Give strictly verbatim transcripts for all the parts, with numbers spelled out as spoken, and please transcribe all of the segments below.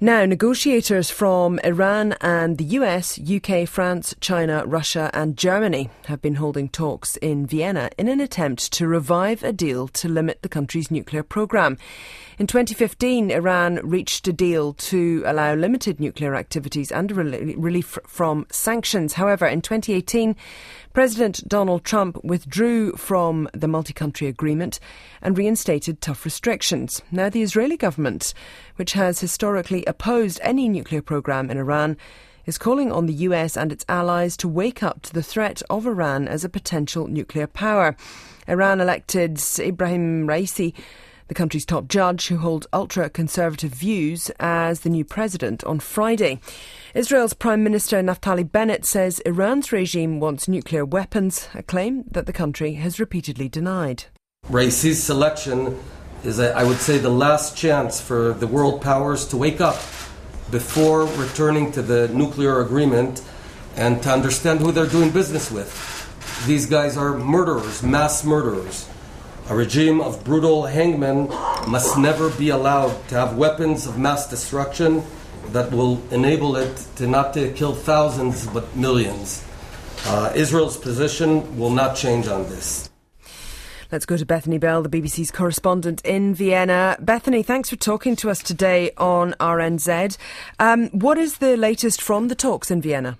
Now, negotiators from Iran and the U S, U K, France, China, Russia and Germany have been holding talks in Vienna in an attempt to revive a deal to limit the country's nuclear programme. In twenty fifteen, Iran reached a deal to allow limited nuclear activities and relief from sanctions. However, in twenty eighteen, President Donald Trump withdrew from the multi-country agreement and reinstated tough restrictions. Now, the Israeli government, which has historically opposed any nuclear programme in Iran, is calling on the U S and its allies to wake up to the threat of Iran as a potential nuclear power. Iran elected Ibrahim Raisi, the country's top judge, who holds ultra-conservative views, as the new president on Friday. Israel's Prime Minister Naftali Bennett says Iran's regime wants nuclear weapons, a claim that the country has repeatedly denied. Raisi's selection is, I would say, the last chance for the world powers to wake up before returning to the nuclear agreement and to understand who they're doing business with. These guys are murderers, mass murderers. A regime of brutal hangmen must never be allowed to have weapons of mass destruction that will enable it to not to kill thousands but millions. Uh, Israel's position will not change on this. Let's go to Bethany Bell, the B B C's correspondent in Vienna. Bethany, thanks for talking to us today on R N Z. Um, what is the latest from the talks in Vienna?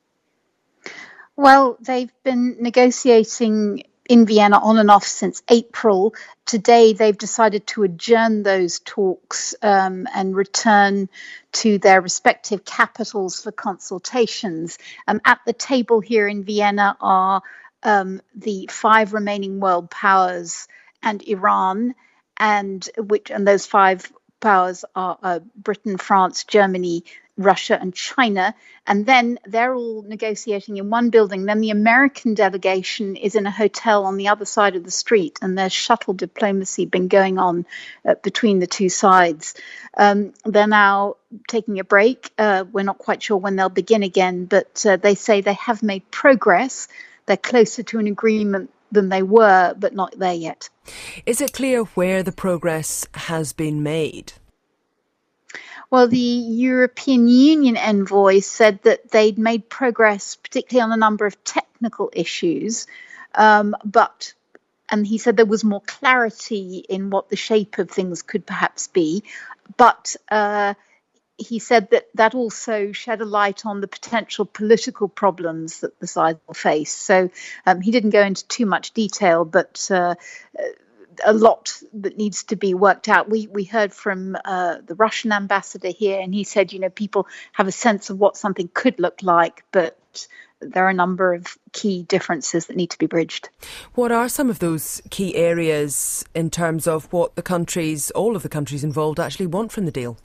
Well, they've been negotiating in Vienna on and off since April. Today, they've decided to adjourn those talks um, and return to their respective capitals for consultations. Um, at the table here in Vienna are um, the five remaining world powers and Iran, and which and those five powers are uh, Britain, France, Germany, Russia and China, and then they're all negotiating in one building. Then the American delegation is in a hotel on the other side of the street, and there's shuttle diplomacy been going on uh, between the two sides. Um, they're now taking a break. Uh, we're not quite sure when they'll begin again, but uh, they say they have made progress. They're closer to an agreement than they were, but not there yet. Is it clear where the progress has been made? Well, the European Union envoy said that they'd made progress, particularly on a number of technical issues, um, but, and he said there was more clarity in what the shape of things could perhaps be, but uh, he said that that also shed a light on the potential political problems that the sides will face. So um, he didn't go into too much detail, but uh, a lot that needs to be worked out. We we heard from uh, the Russian ambassador here, and he said, you know, people have a sense of what something could look like, but there are a number of key differences that need to be bridged. What are some of those key areas in terms of what the countries, all of the countries involved, actually want from the deal?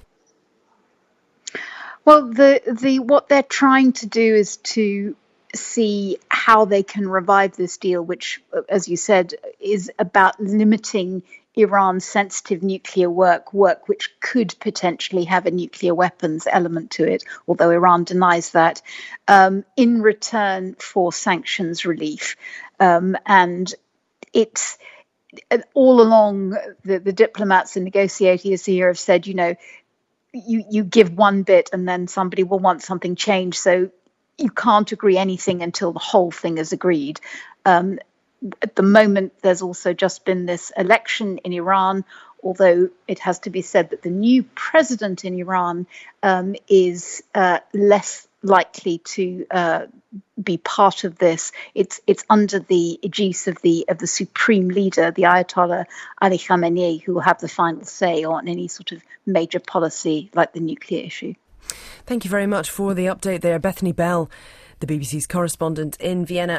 Well, the the what they're trying to do is to see how they can revive this deal, which, as you said, is about limiting Iran's sensitive nuclear work, work which could potentially have a nuclear weapons element to it, although Iran denies that, um, in return for sanctions relief. Um, and it's all along the, the diplomats and negotiators here have said, you know, you, you give one bit and then somebody will want something changed. So you can't agree anything until the whole thing is agreed. Um, at the moment, there's also just been this election in Iran, although it has to be said that the new president in Iran um, is uh, less likely to uh, be part of this. It's it's under the aegis of the of the supreme leader, the Ayatollah Ali Khamenei, who will have the final say on any sort of major policy like the nuclear issue. Thank you very much for the update there, Bethany Bell, the B B C's correspondent in Vienna.